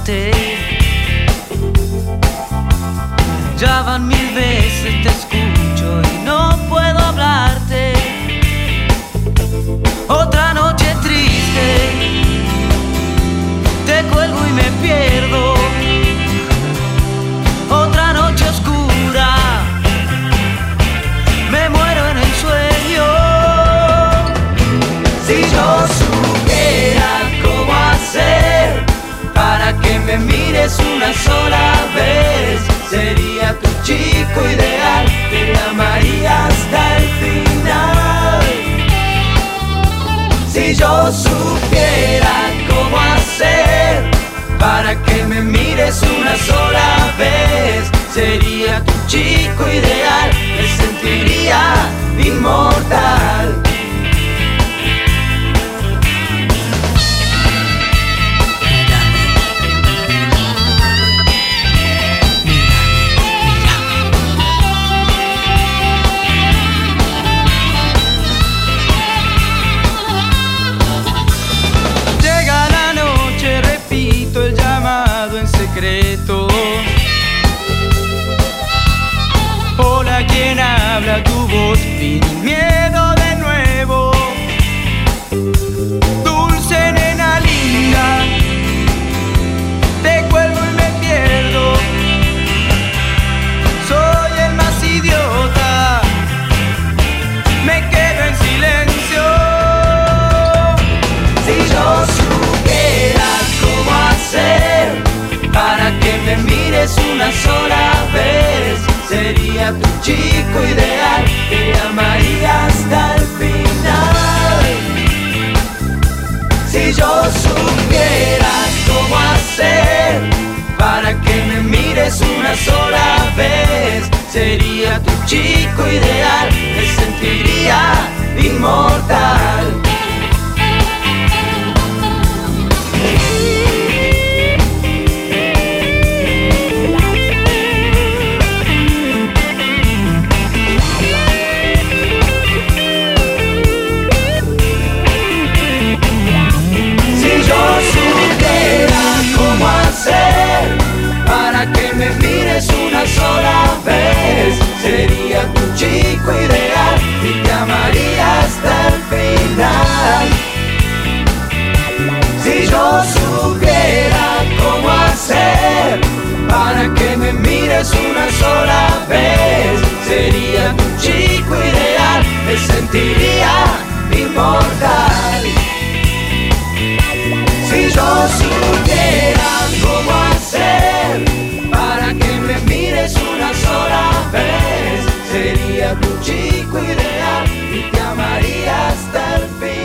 amarte. Ya van 1000 veces te escucho y no puedo hablarte. Otra noche triste, te cuelgo y me pierdo. Otra noche oscura, me muero en el sueño. Si yo supiera cómo hacer para que me mires una sola vez, sería tu chico ideal, te amaría hasta el final. Si yo supiera cómo hacer para que me mires una sola vez, sería tu chico ideal, me sentiría inmortal. Hola, ¿quién habla? Tu voz, sin miedo de nuevo. Dulce nena linda, te cuelgo y me pierdo. Soy el más idiota, me quedo en silencio. Si yo supiera cómo hacer para que me mires una sola vez, sería tu chico ideal, te amaría hasta el final. Si yo supiera cómo hacer para que me mires una sola vez, sería tu chico ideal, me sentiría inmortal. Para que me mires una sola vez, sería tu chico ideal y te amaría hasta el final. Si yo supiera cómo hacer para que me mires una sola vez, sería tu chico ideal, me sentiría inmortal. Si yo supiera cómo hacer para que me mires una sola vez, sería tu chico ideal y te amaría hasta el fin.